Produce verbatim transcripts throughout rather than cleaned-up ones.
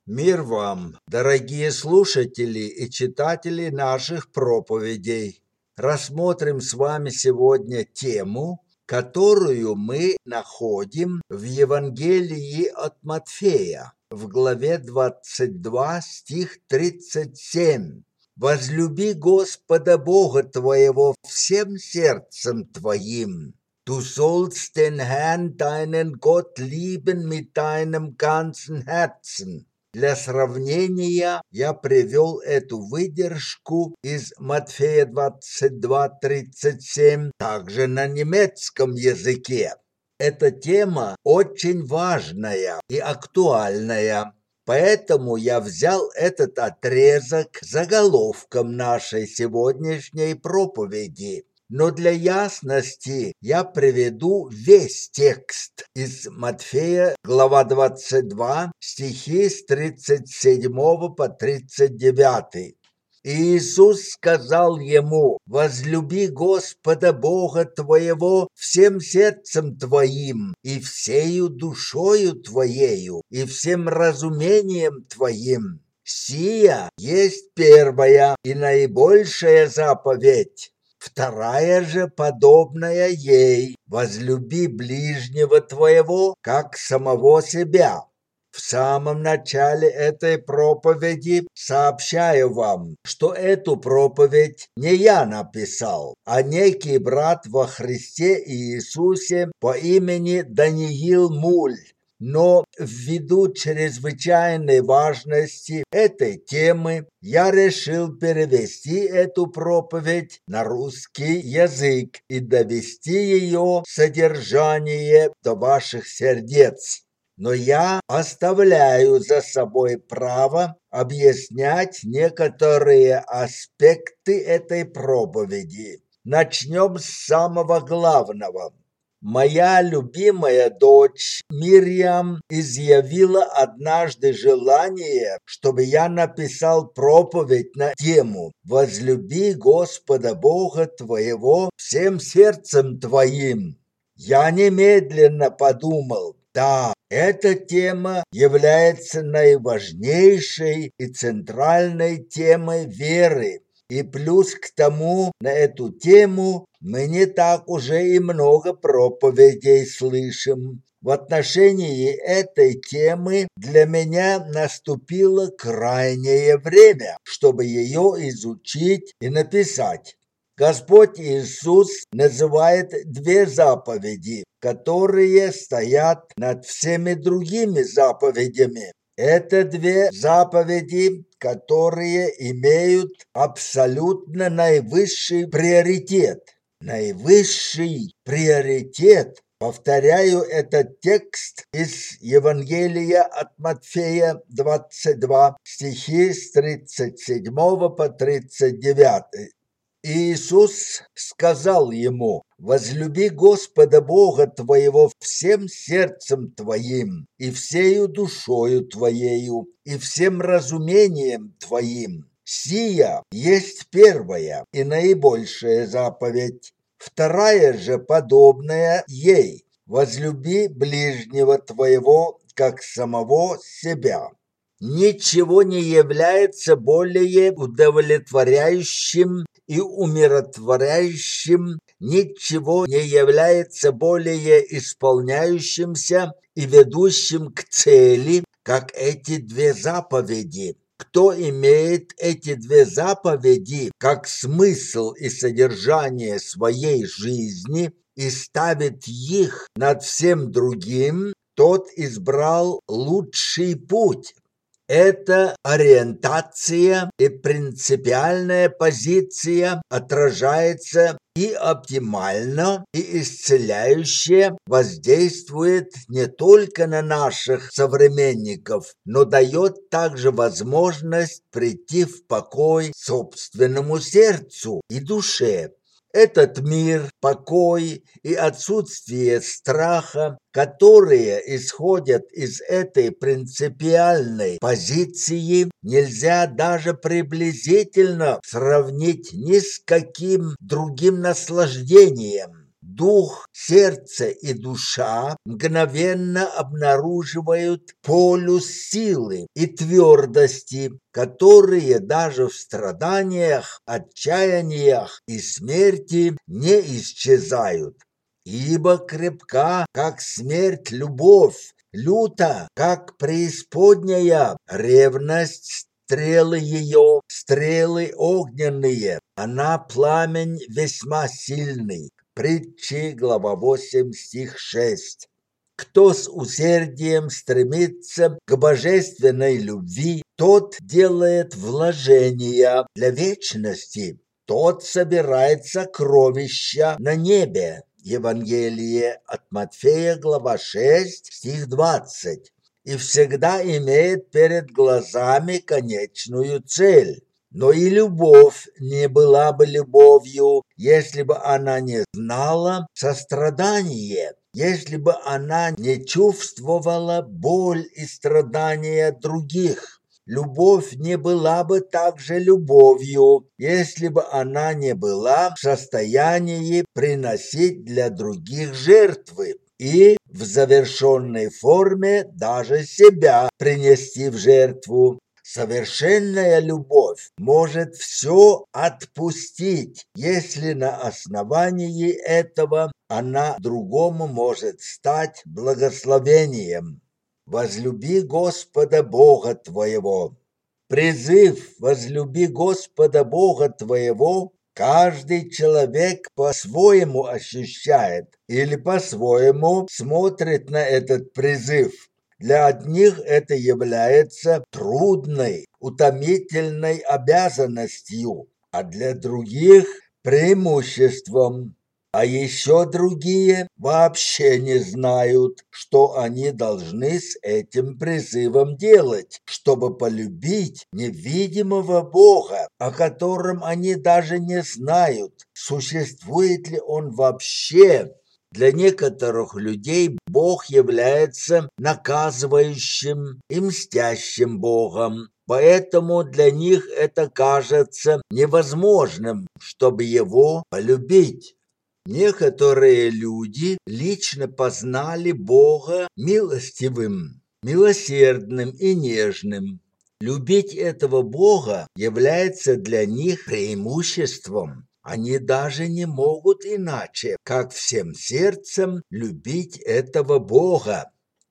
Мир вам, дорогие слушатели и читатели наших проповедей. Рассмотрим с вами сегодня тему, которую мы находим в Евангелии от Матфея, в главе двадцать два, стих тридцать семь. «Возлюби Господа Бога твоего всем сердцем твоим. Du sollst den Herrn, deinen Gott, lieben mit deinem ganzen Herzen». Для сравнения я привел эту выдержку из Матфея двадцать два тридцать семь также на немецком языке. Эта тема очень важная и актуальная, поэтому я взял этот отрезок заголовком нашей сегодняшней проповеди. Но для ясности я приведу весь текст из Матфея, глава двадцать два, стихи с тридцать седьмого по тридцать девятый. Иисус сказал ему: «Возлюби Господа Бога твоего всем сердцем твоим, и всею душою твоею, и всем разумением твоим. Сия есть первая и наибольшая заповедь. Вторая же, подобная ей: возлюби ближнего твоего, как самого себя». В самом начале этой проповеди сообщаю вам, что эту проповедь не я написал, а некий брат во Христе Иисусе по имени Даниил Муль. Но ввиду чрезвычайной важности этой темы я решил перевести эту проповедь на русский язык и довести ее содержание до ваших сердец. Но я оставляю за собой право объяснять некоторые аспекты этой проповеди. Начнем с самого главного. Моя любимая дочь Мирьям изъявила однажды желание, чтобы я написал проповедь на тему «Возлюби Господа Бога твоего всем сердцем твоим». Я немедленно подумал: да, эта тема является наиважнейшей и центральной темой веры. И плюс к тому, на эту тему мы не так уже и много проповедей слышим. В отношении этой темы для меня наступило крайнее время, чтобы ее изучить и написать. Господь Иисус называет две заповеди, которые стоят над всеми другими заповедями. Это две заповеди, которые имеют абсолютно наивысший приоритет. Наивысший приоритет. Повторяю этот текст из Евангелия от Матфея двадцать два, стихи с тридцать седьмого по тридцать девятый. Иисус сказал ему: «Возлюби Господа Бога твоего всем сердцем твоим, и всею душою твоею, и всем разумением твоим. Сия есть первая и наибольшая заповедь. Вторая же, подобная ей: возлюби ближнего твоего, как самого себя». Ничего не является более удовлетворяющим и умиротворяющим, ничего не является более исполняющимся и ведущим к цели, как эти две заповеди. Кто имеет эти две заповеди как смысл и содержание своей жизни и ставит их над всем другим, тот избрал лучший путь. Эта ориентация и принципиальная позиция отражается и оптимально, и исцеляюще воздействует не только на наших современников, но дает также возможность прийти в покой собственному сердцу и душе. Этот мир, покой и отсутствие страха, которые исходят из этой принципиальной позиции, нельзя даже приблизительно сравнить ни с каким другим наслаждением. дух, сердце и душа мгновенно обнаруживают полюс силы и твердости, которые даже в страданиях, отчаяниях и смерти не исчезают. Ибо крепка, как смерть, любовь, люта, как преисподняя ревность, стрелы ее, стрелы огненные, она пламень весьма сильный. Притчи, глава восемь, стих шесть. Кто с усердием стремится к божественной любви, тот делает вложения для вечности, тот собирает сокровища на небе. Евангелие от Матфея, глава шесть, стих двадцать. И всегда имеет перед глазами конечную цель. Но и любовь не была бы любовью, если бы она не знала сострадания, если бы она не чувствовала боль и страдания других. Любовь не была бы также любовью, если бы она не была в состоянии приносить для других жертвы и в завершенной форме даже себя принести в жертву. Совершенная любовь может все отпустить, если на основании этого она другому может стать благословением. Возлюби Господа Бога твоего. Призыв «возлюби Господа Бога твоего» каждый человек по-своему ощущает или по-своему смотрит на этот призыв. Для одних это является трудной, утомительной обязанностью, а для других – преимуществом. А еще другие вообще не знают, что они должны с этим призывом делать, чтобы полюбить невидимого Бога, о котором они даже не знают, существует ли он вообще. Для некоторых людей Бог является наказывающим и мстящим Богом, поэтому для них это кажется невозможным, чтобы его полюбить. Некоторые люди лично познали Бога милостивым, милосердным и нежным. Любить этого Бога является для них преимуществом. Они даже не могут иначе, как всем сердцем любить этого Бога.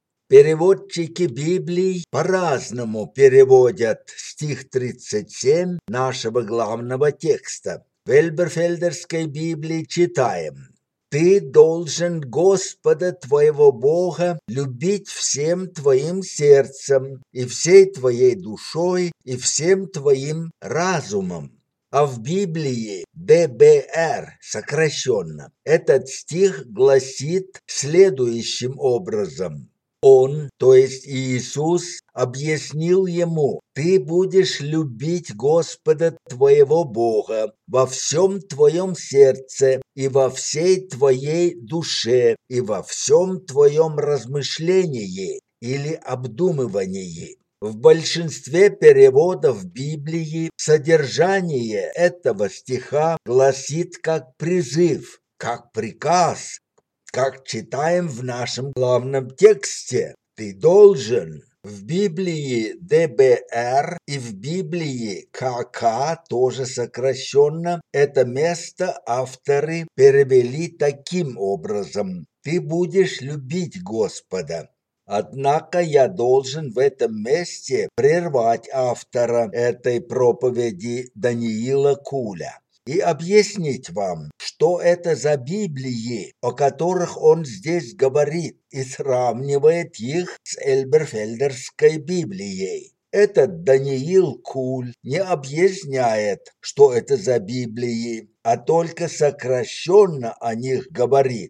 Переводчики Библии по-разному переводят стих тридцать семь нашего главного текста. В Эльберфельдерской Библии читаем: «Ты должен Господа твоего Бога любить всем твоим сердцем и всей твоей душой и всем твоим разумом». А в Библии дэ бэ эр сокращенно этот стих гласит следующим образом. Он, то есть Иисус, объяснил ему: «Ты будешь любить Господа твоего Бога во всем твоем сердце и во всей твоей душе и во всем твоем размышлении или обдумывании». В большинстве переводов Библии содержание этого стиха гласит как призыв, как приказ, как читаем в нашем главном тексте. Ты должен. В Библии дэ бэ эр и в Библии ка ка, тоже сокращенно, это место авторы перевели таким образом: «Ты будешь любить Господа». Однако я должен в этом месте прервать автора этой проповеди Даниила Куля и объяснить вам, что это за Библии, о которых он здесь говорит, и сравнивает их с Эльберфельдерской Библией. Этот Даниил Куль не объясняет, что это за Библии, а только сокращенно о них говорит.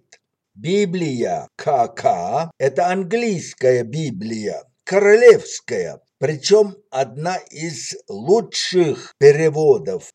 Библия ка ка – это английская Библия, королевская, причем одна из лучших переводов.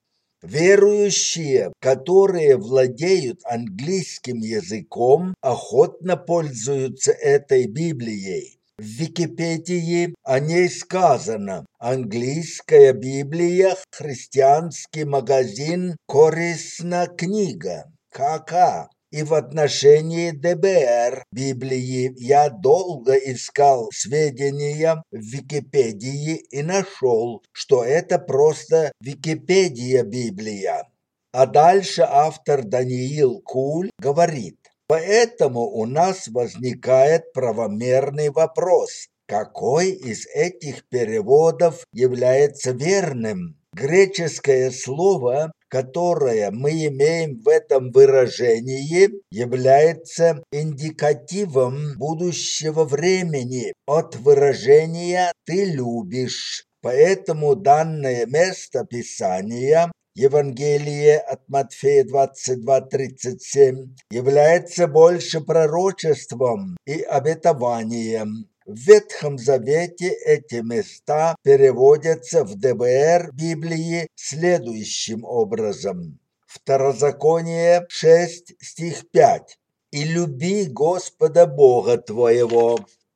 Верующие, которые владеют английским языком, охотно пользуются этой Библией. В Википедии о ней сказано: «Английская Библия, христианский магазин, корыстная книга, ка ка». И в отношении ДБР Библии я долго искал сведения в Википедии и нашел, что это просто Википедия Библия. А дальше автор Даниил Куль говорит: поэтому у нас возникает правомерный вопрос, какой из этих переводов является верным? Греческое слово, которое мы имеем в этом выражении, является индикативом будущего времени от выражения «ты любишь». Поэтому данное место Писания, Евангелие от Матфея двадцать два тридцать семь, является больше пророчеством и обетованием. В Ветхом Завете эти места переводятся в ДБР Библии следующим образом. Второзаконие шесть, стих пять. «И люби Господа Бога твоего».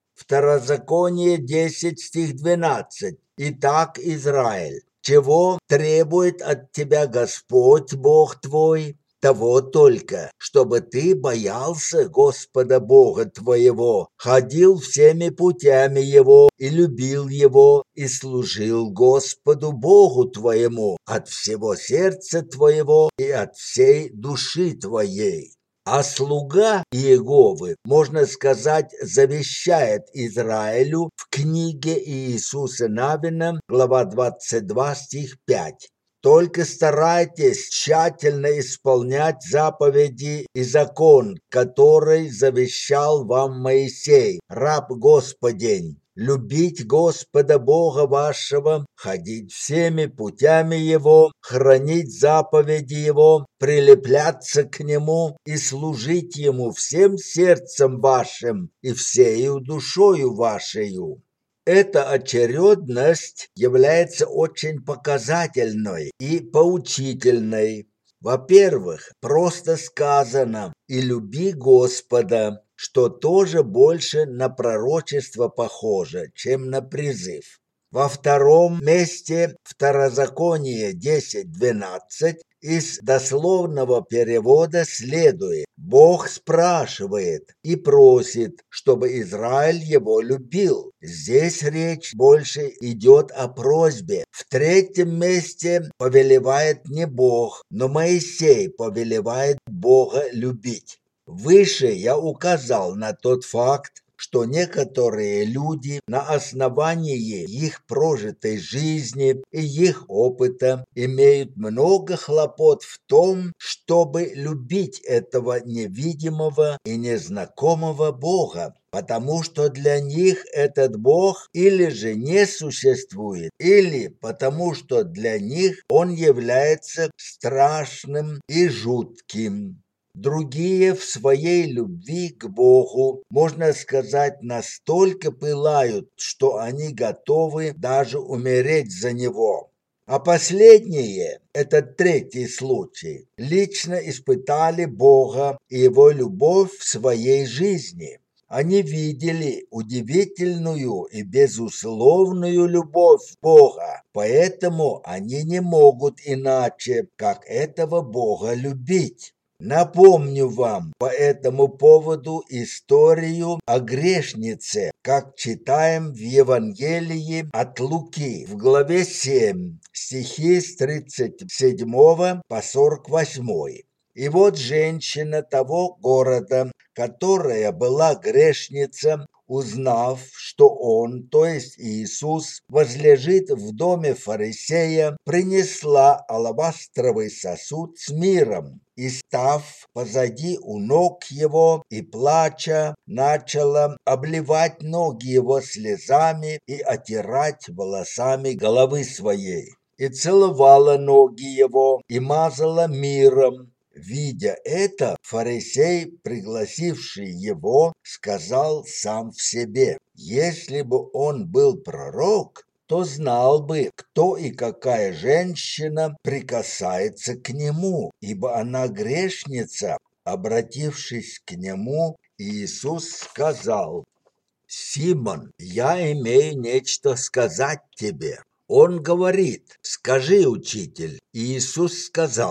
Второзаконие десять, стих двенадцать. «Итак, Израиль, чего требует от тебя Господь Бог твой? Того только, чтобы ты боялся Господа Бога твоего, ходил всеми путями Его и любил Его, и служил Господу Богу твоему от всего сердца твоего и от всей души твоей». А слуга Иеговы, можно сказать, завещает Израилю в книге Иисуса Навина, глава двадцать два, стих пять. Только старайтесь тщательно исполнять заповеди и закон, который завещал вам Моисей, раб Господень. Любить Господа Бога вашего, ходить всеми путями Его, хранить заповеди Его, прилепляться к Нему и служить Ему всем сердцем вашим и всею душою вашею. Эта очередность является очень показательной и поучительной. Во-первых, просто сказано «и люби Господа», что тоже больше на пророчество похоже, чем на призыв. Во втором месте Второзаконие десять двенадцать из дословного перевода следует: Бог спрашивает и просит, чтобы Израиль его любил. Здесь речь больше идет о просьбе. В третьем месте повелевает не Бог, но Моисей повелевает Бога любить. Выше я указал на тот факт, что некоторые люди на основании их прожитой жизни и их опыта имеют много хлопот в том, чтобы любить этого невидимого и незнакомого Бога, потому что для них этот Бог или же не существует, или потому что для них он является страшным и жутким. Другие в своей любви к Богу, можно сказать, настолько пылают, что они готовы даже умереть за Него. А последние, этот третий случай, лично испытали Бога и Его любовь в своей жизни. Они видели удивительную и безусловную любовь Бога, поэтому они не могут иначе, как этого Бога любить. Напомню вам по этому поводу историю о грешнице, как читаем в Евангелии от Луки в главе семь, стихи с тридцать седьмого по сорок восьмой. И вот женщина того города, которая была грешница, узнав, что он, то есть Иисус, возлежит в доме фарисея, принесла алабастровый сосуд с миром и, став позади у ног его и плача, начала обливать ноги его слезами и отирать волосами головы своей. И целовала ноги его и мазала миром. Видя это, фарисей, пригласивший его, сказал сам в себе: если бы он был пророк, то знал бы, кто и какая женщина прикасается к нему, ибо она грешница. Обратившись к нему, Иисус сказал: «Симон, я имею нечто сказать тебе». Он говорит: «Скажи, учитель». Иисус сказал: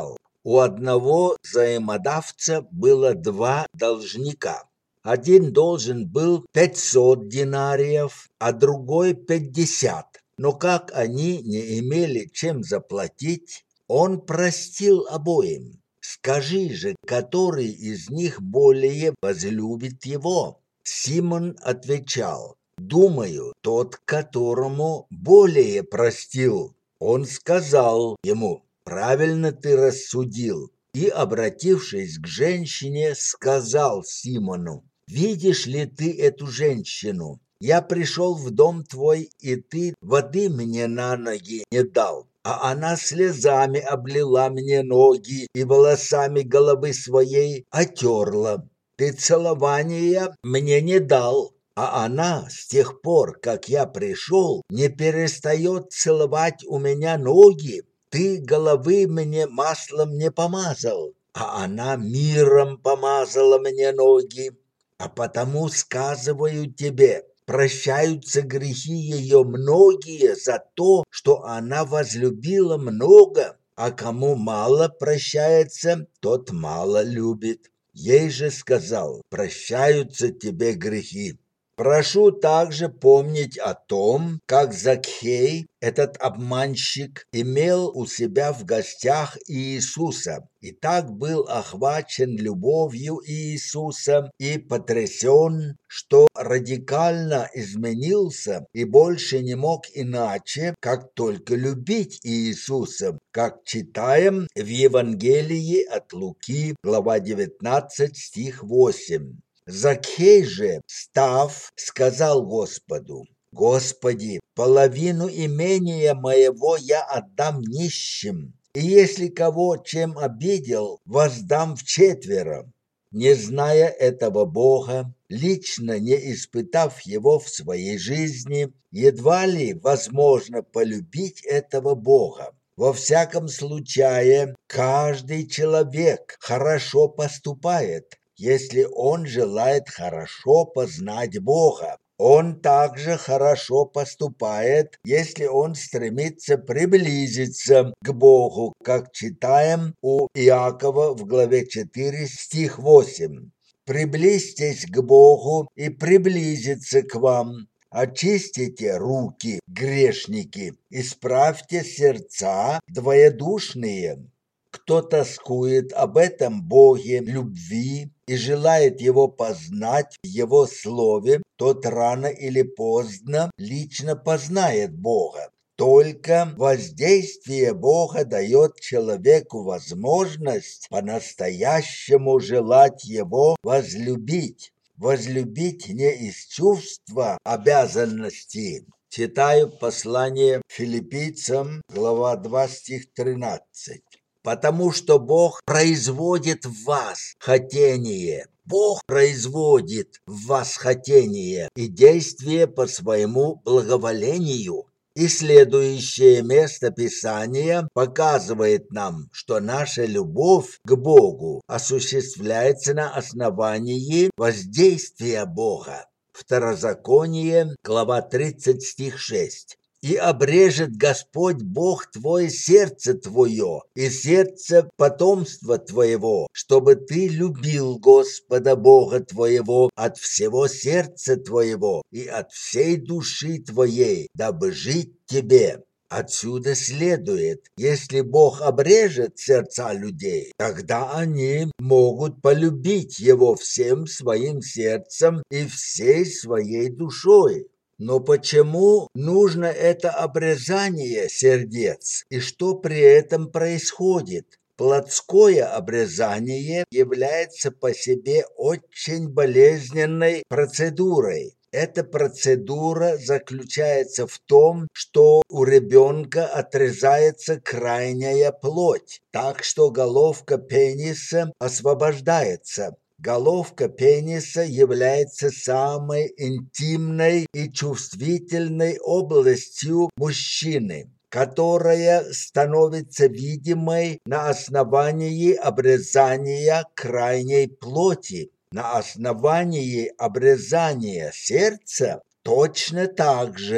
У одного взаимодавца было два должника. Один должен был пятьсот динариев, а другой пятьдесят. Но как они не имели чем заплатить, он простил обоим. Скажи же, который из них более возлюбит его? Симон отвечал: думаю, тот, которому более простил. Он сказал ему: правильно ты рассудил. И, обратившись к женщине, сказал Симону: видишь ли ты эту женщину? Я пришел в дом твой, и ты воды мне на ноги не дал, а она слезами облила мне ноги и волосами головы своей отерла. Ты целования мне не дал, а она с тех пор, как я пришел, не перестает целовать у меня ноги. Ты головы мне маслом не помазал, а она миром помазала мне ноги. А потому сказываю тебе, прощаются грехи ее многие за то, что она возлюбила много, а кому мало прощается, тот мало любит. Ей же сказал: прощаются тебе грехи. Прошу также помнить о том, как Закхей, этот обманщик, имел у себя в гостях Иисуса, и так был охвачен любовью Иисуса и потрясен, что радикально изменился и больше не мог иначе, как только любить Иисуса, как читаем в Евангелии от Луки, глава девятнадцать, стих восемь. Закхей же, став, сказал Господу: Господи, половину имения моего я отдам нищим, и если кого чем обидел, воздам вчетверо. Не зная этого Бога, лично не испытав его в своей жизни, едва ли возможно полюбить этого Бога. Во всяком случае, каждый человек хорошо поступает, если он желает хорошо познать Бога. Он также хорошо поступает, если он стремится приблизиться к Богу, как читаем у Иакова в главе четыре, стих восемь. «Приблизьтесь к Богу, и приблизится к вам. Очистите руки, грешники, исправьте сердца двоедушные». Кто тоскует об этом Боге любви и желает его познать в его слове, тот рано или поздно лично познает Бога. Только воздействие Бога дает человеку возможность по-настоящему желать его возлюбить. Возлюбить не из чувства обязанности. Читаю послание филиппийцам, глава два, стих тринадцать. Потому что Бог производит в вас хотение. Бог производит в вас хотение и действие по своему благоволению. И следующее место Писания показывает нам, что наша любовь к Богу осуществляется на основании воздействия Бога. Второзаконие, глава тридцать, стих шесть. «И обрежет Господь Бог твой сердце твое и сердце потомства твоего, чтобы ты любил Господа Бога твоего от всего сердца твоего и от всей души твоей, дабы жить тебе». Отсюда следует, если Бог обрежет сердца людей, тогда они могут полюбить Его всем своим сердцем и всей своей душой. Но почему нужно это обрезание сердец и что при этом происходит? Плотское обрезание является по себе очень болезненной процедурой. Эта процедура заключается в том, что у ребенка отрезается крайняя плоть, так что головка пениса освобождается. Головка пениса является самой интимной и чувствительной областью мужчины, которая становится видимой на основании обрезания крайней плоти. На основании обрезания сердца точно так же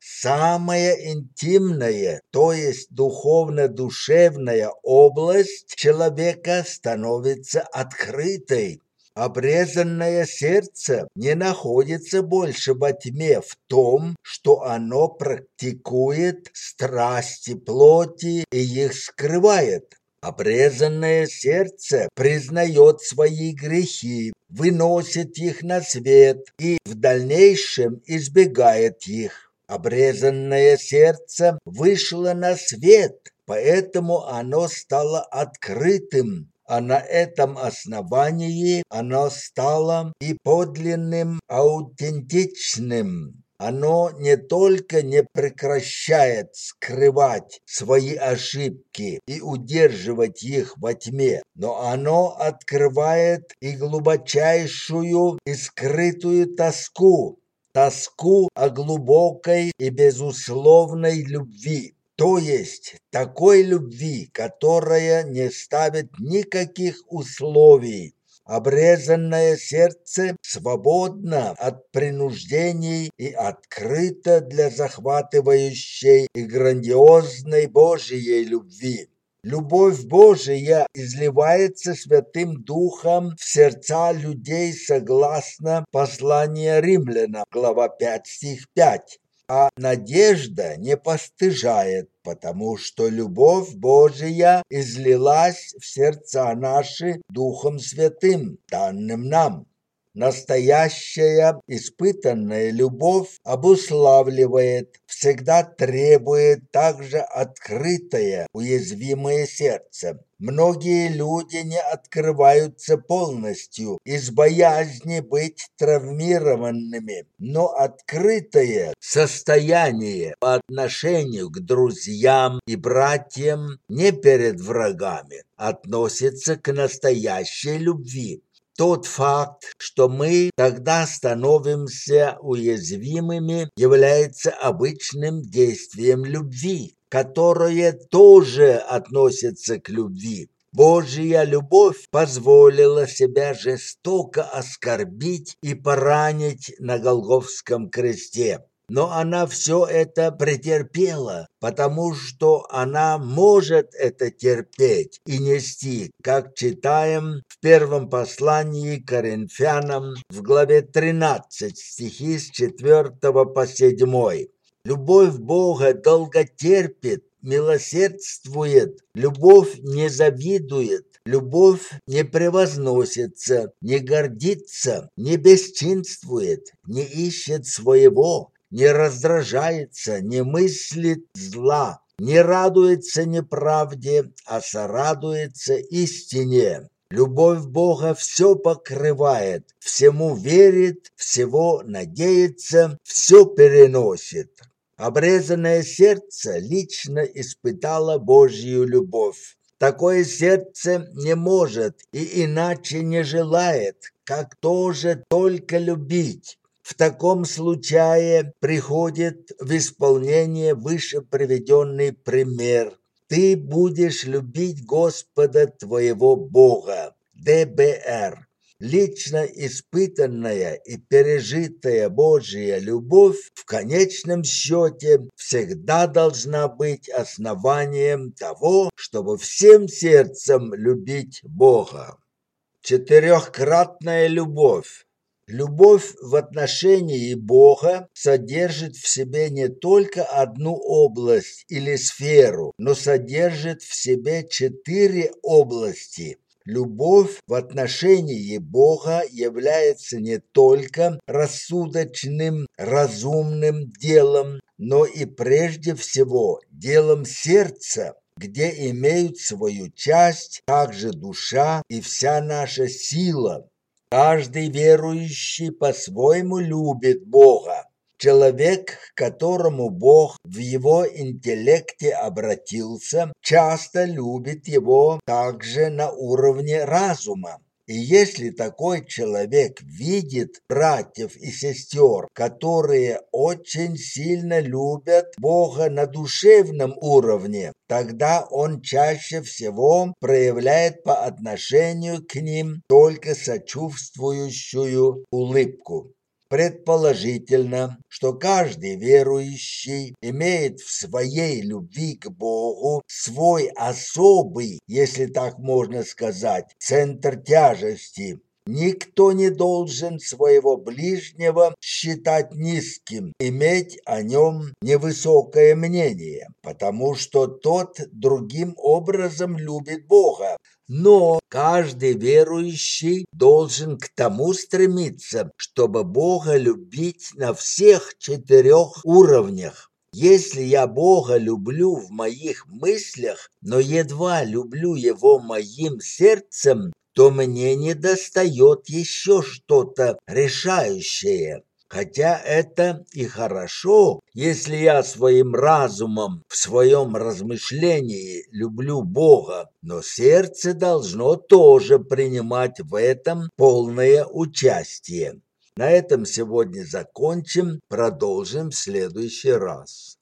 самая интимная, то есть духовно-душевная область человека становится открытой. Обрезанное сердце не находится больше во тьме в том, что оно практикует страсти плоти и их скрывает. Обрезанное сердце признает свои грехи, выносит их на свет и в дальнейшем избегает их. Обрезанное сердце вышло на свет, поэтому оно стало открытым, а на этом основании оно стало и подлинным, аутентичным. Оно не только не прекращает скрывать свои ошибки и удерживать их во тьме, но оно открывает и глубочайшую и скрытую тоску, тоску о глубокой и безусловной любви. То есть такой любви, которая не ставит никаких условий. Обрезанное сердце свободно от принуждений и открыто для захватывающей и грандиозной Божьей любви. Любовь Божия изливается Святым Духом в сердца людей согласно посланию Римлянам, глава пять, стих пять. А надежда не постыжает, потому что любовь Божия излилась в сердца наши Духом Святым, данным нам. Настоящая испытанная любовь обуславливает, всегда требует также открытое, уязвимое сердце. Многие люди не открываются полностью из боязни быть травмированными, но открытое состояние по отношению к друзьям и братьям не перед врагами относится к настоящей любви. Тот факт, что мы тогда становимся уязвимыми, является обычным действием любви, которое тоже относится к любви. Божья любовь позволила себя жестоко оскорбить и поранить на Голгофском кресте. Но она все это претерпела, потому что она может это терпеть и нести, как читаем в первом послании к Коринфянам в главе тринадцать, стихи с четвёртого по седьмой. Любовь Бога долго терпит, милосердствует, любовь не завидует, любовь не превозносится, не гордится, не бесчинствует, не ищет своего, не раздражается, не мыслит зла, не радуется неправде, а сорадуется истине. Любовь Бога все покрывает, всему верит, всего надеется, все переносит. Обрезанное сердце лично испытало Божью любовь. Такое сердце не может и иначе не желает, как тоже только любить. В таком случае приходит в исполнение выше приведенный пример. Ты будешь любить Господа твоего Бога. Дэ Бэ Эр. Лично испытанная и пережитая Божья любовь в конечном счете всегда должна быть основанием того, чтобы всем сердцем любить Бога. Четырехкратная любовь. Любовь в отношении Бога содержит в себе не только одну область или сферу, но содержит в себе четыре области. Любовь в отношении Бога является не только рассудочным, разумным делом, но и прежде всего делом сердца, где имеют свою часть также душа и вся наша сила. Каждый верующий по-своему любит Бога. Человек, к которому Бог в его интеллекте обратился, часто любит его также на уровне разума. И если такой человек видит братьев и сестер, которые очень сильно любят Бога на душевном уровне, тогда он чаще всего проявляет по отношению к ним только сочувствующую улыбку. Предположительно, что каждый верующий имеет в своей любви к Богу свой особый, если так можно сказать, центр тяжести. Никто не должен своего ближнего считать низким, иметь о нем невысокое мнение, потому что тот другим образом любит Бога. Но каждый верующий должен к тому стремиться, чтобы Бога любить на всех четырех уровнях. Если я Бога люблю в моих мыслях, но едва люблю Его моим сердцем, то мне недостает еще что-то решающее. Хотя это и хорошо, если я своим разумом в своем размышлении люблю Бога, но сердце должно тоже принимать в этом полное участие. На этом сегодня закончим, продолжим в следующий раз.